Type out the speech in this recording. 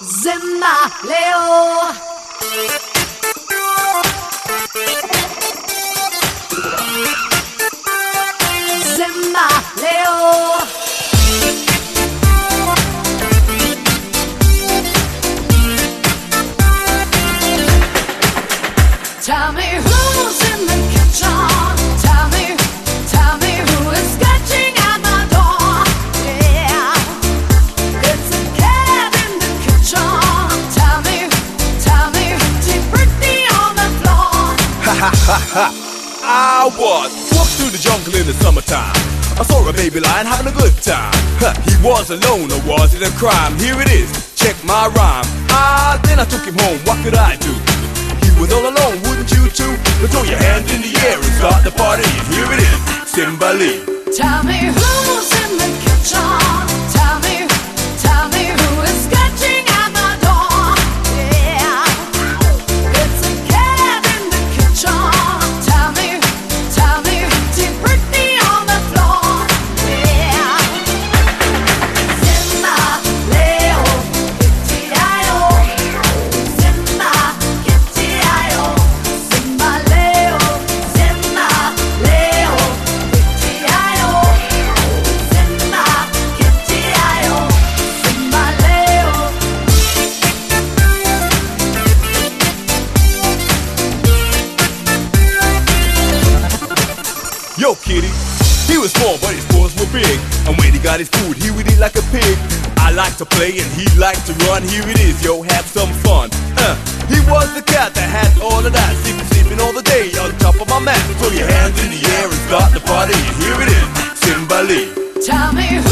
Zimba Leo. Zimba Leo. Tell me who's in the kitchen. Tell me who is scratching at my door. Yeah, it's a cat in the kitchen. Tell me, Tea Britney on the floor. Ha ha ha ha! I walked through the jungle in the summertime. I saw a baby lion having a good time. He was alone, or was it a crime? Here it is, check my rhyme. Then I took him home, what could I do? He was all alone, wouldn't you too? But throw your hands in the air and start the party. Here it is, Simba Lee. Tell me who's in the kitchen. Tell me who is scratching at my door. Yeah, it's a cat in the kitchen. Tell me, Tea Britney on the floor. Yeah, Simba Leo, Kitty-I-O. Simba, Kitty-I-O. Simba Leo, Kitty-I-O. Simba, Kitty-I-O. Simba Leo. Yo, kitty. He was small, but his paws were big. And when he got his food, he would eat like a pig. I like to play and he liked to run. Here it is, yo, have some fun. He was the cat that had all of that. Sleeping all the day on top of my mat. Throw your hands in the air and start the party. Here it is, Simba Lee. Tell me who